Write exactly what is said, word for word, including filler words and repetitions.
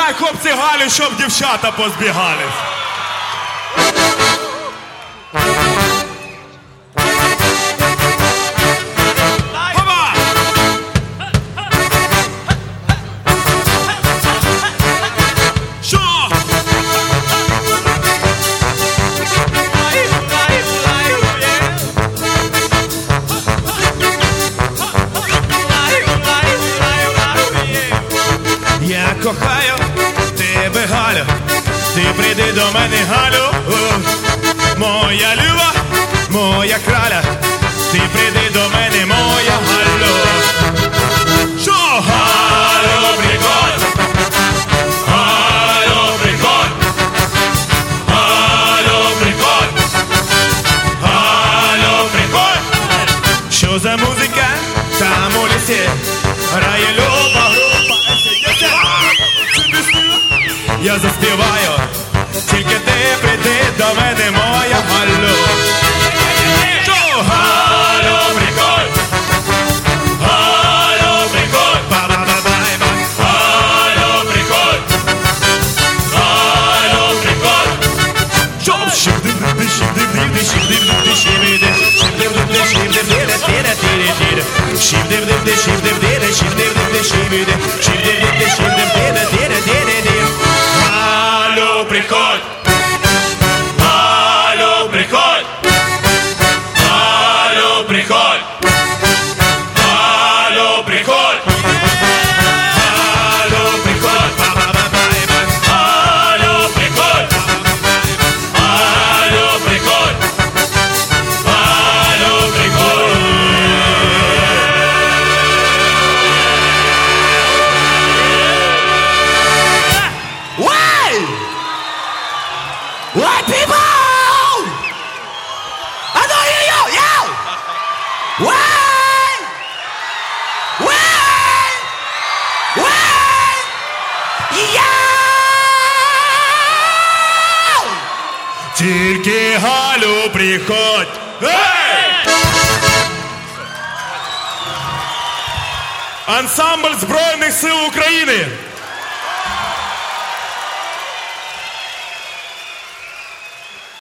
Давай, хлопці, Галю, щоб дівчата позбігались. Опа! Що? Я кохаю тебе, Галю, ти прийди до мене, Галю, моя люба, моя краля, ти прийди до мене, моя Галю. Що? Галю, приходь, Галю, приходь, Галю, приходь, Галю, приходь. Що за музика там у лісі грає люба група? Я заспіваю, тільки ти прийди до мене, моя Галю. Що? Галю, приходь, Галю, приходь, ба-ба-ба-ба-ба. Галю, приходь, Галю, приходь. Що? Шив-див-див-див, шив-див-див-див, шив-див-див-див, шив-див-див, шив-див-див-див, шив-див-див-див, шив-див-див-див, шив-див-див-див, шив-див-див-див, шив-див-див, шив-див-див-див, шив-див-див-див. Галю, приходь, Галю, приходь, Галю, приходь, Галю, приходь, Галю, приходь, ба-ба-ба-ба-ба. Галю, приходь, Галю, приходь, Галю, приходь. White people! I know you, yo, yo! Wait! Wait! Wait! Yo! Тільки, Галю, приходь. Ей! Ансамбль Збройних сил України.